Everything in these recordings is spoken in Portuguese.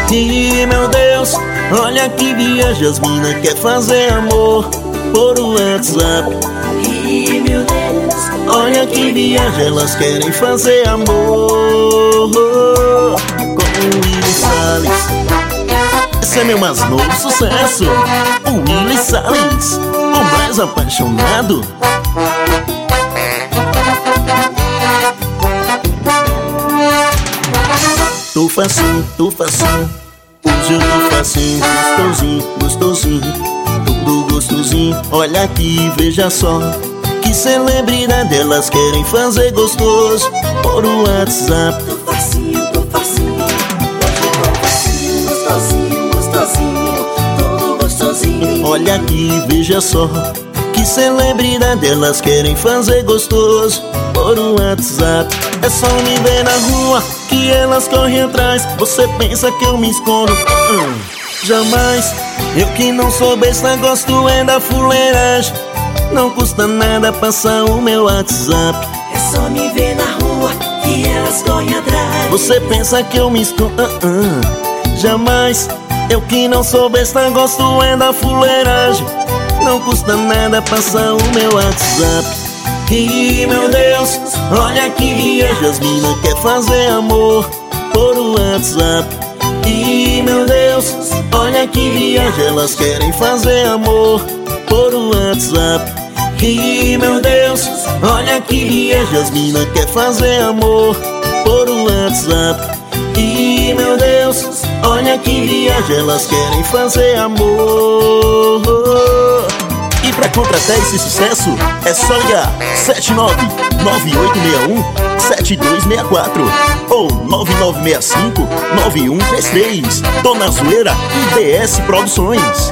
Ih, meu Deus, olha que viagem, as mina quer fazer amor por WhatsApp. Ih, meu Deus, olha que viagem, elas querem fazer amor com o Willy Salles. Esse é meu mais novo sucesso, o Willy Salles, o mais apaixonado. Tô facinho, hoje eu tô facinho, gostosinho, gostosinho, tudo gostosinho. Olha aqui, veja só, que celebridade elas querem fazer gostoso por WhatsApp. tô facinho, hoje eu tô facinho, gostosinho, gostosinho, tudo gostosinho. Olha aqui, veja só, que celebridade elas querem fazer gostoso por WhatsApp. É só me ver na rua que elas correm atrás. Você pensa que eu me escondo? Jamais. Eu que não sou besta, gosto é da fuleiragem. Não custa nada passar o meu WhatsApp. É só me ver na rua que elas correm atrás. Você pensa que eu me escondo? Jamais. Eu que não sou besta, gosto é da fuleiragem. Não custa nada passar o meu WhatsApp. Ih, meu Deus, olha que viagem, as mina quer fazer amor por WhatsApp. Ih, meu Deus, olha que viagem, elas querem fazer amor por WhatsApp. Ih, meu Deus, olha que viagem, as mina quer fazer amor por WhatsApp. Ih, meu Deus, olha que viagem, elas querem fazer amor. E pra contratar esse sucesso, é só ligar 7998617264 ou 9965-9133. Dona Zoeira e DS Produções.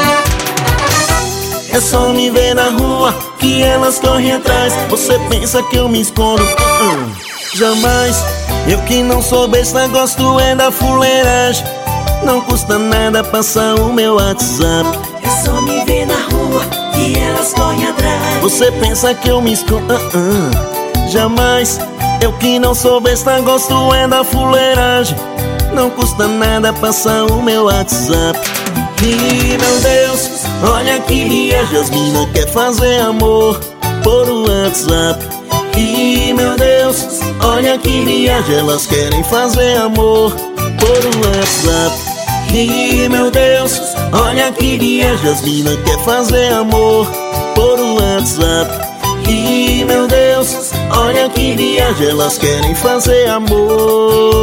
É só me ver na rua que elas correm atrás. Você pensa que eu me escondo? Jamais. Eu que não sou besta, gosto é da fuleiragem. Não custa nada passar o meu WhatsApp. É só me ver na rua que elas correm atrás. Você pensa que eu me escondo? Jamais. Eu que não sou besta, gosto é da fuleiragem. Não custa nada passar o meu WhatsApp. Ih, meu Deus, olha que viagem, as mina quer fazer amor por WhatsApp. Ih, meu Deus, olha que viagem, elas querem fazer amor por WhatsApp. Ih, meu Deus, olha que viagem, as mina quer fazer amor por WhatsApp. Ih, meu Deus, olha que viagem, elas querem fazer amor.